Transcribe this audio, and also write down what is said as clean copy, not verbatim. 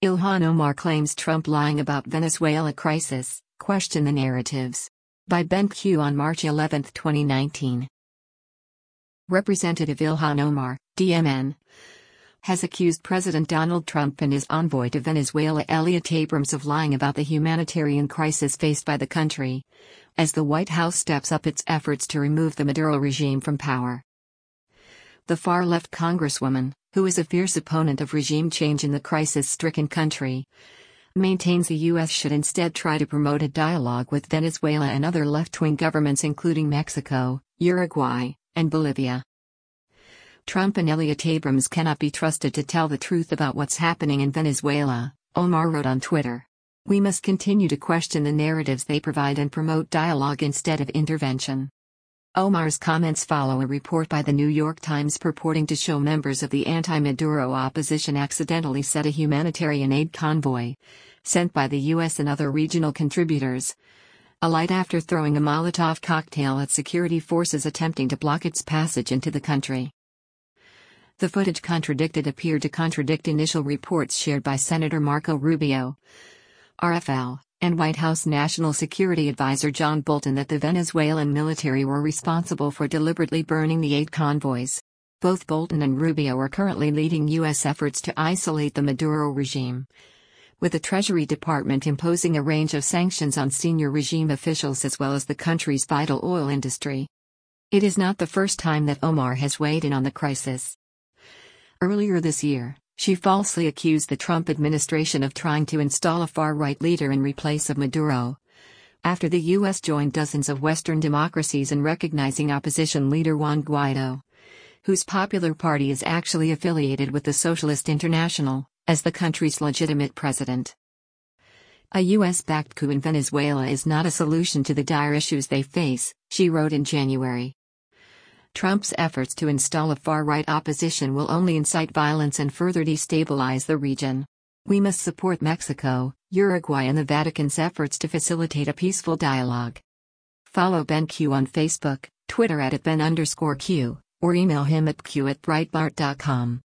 Ilhan Omar claims Trump lying about Venezuela crisis, question the narratives. By Ben Q on March 11, 2019. Representative Ilhan Omar, DMN, has accused President Donald Trump and his envoy to Venezuela Elliott Abrams of lying about the humanitarian crisis faced by the country, as the White House steps up its efforts to remove the Maduro regime from power. The far-left congresswoman, who is a fierce opponent of regime change in the crisis-stricken country, maintains the U.S. should instead try to promote a dialogue with Venezuela and other left-wing governments including Mexico, Uruguay, and Bolivia. Trump and Elliott Abrams cannot be trusted to tell the truth about what's happening in Venezuela, Omar wrote on Twitter. We must continue to question the narratives they provide and promote dialogue instead of intervention. Omar's comments follow a report by the New York Times purporting to show members of the anti-Maduro opposition accidentally set a humanitarian aid convoy, sent by the U.S. and other regional contributors, alight after throwing a Molotov cocktail at security forces attempting to block its passage into the country. The footage appeared to contradict initial reports shared by Senator Marco Rubio, RFL, and White House National Security Advisor John Bolton that the Venezuelan military were responsible for deliberately burning the aid convoys. Both Bolton and Rubio are currently leading U.S. efforts to isolate the Maduro regime, with the Treasury Department imposing a range of sanctions on senior regime officials as well as the country's vital oil industry. It is not the first time that Omar has weighed in on the crisis. Earlier this year, she falsely accused the Trump administration of trying to install a far-right leader in replace of Maduro, after the U.S. joined dozens of Western democracies in recognizing opposition leader Juan Guaido, whose Popular Party is actually affiliated with the Socialist International, as the country's legitimate president. A U.S.-backed coup in Venezuela is not a solution to the dire issues they face, she wrote in January. Trump's efforts to install a far-right opposition will only incite violence and further destabilize the region. We must support Mexico, Uruguay and the Vatican's efforts to facilitate a peaceful dialogue. Follow Ben Q on Facebook, Twitter @Ben_Q, or email him at q@breitbart.com.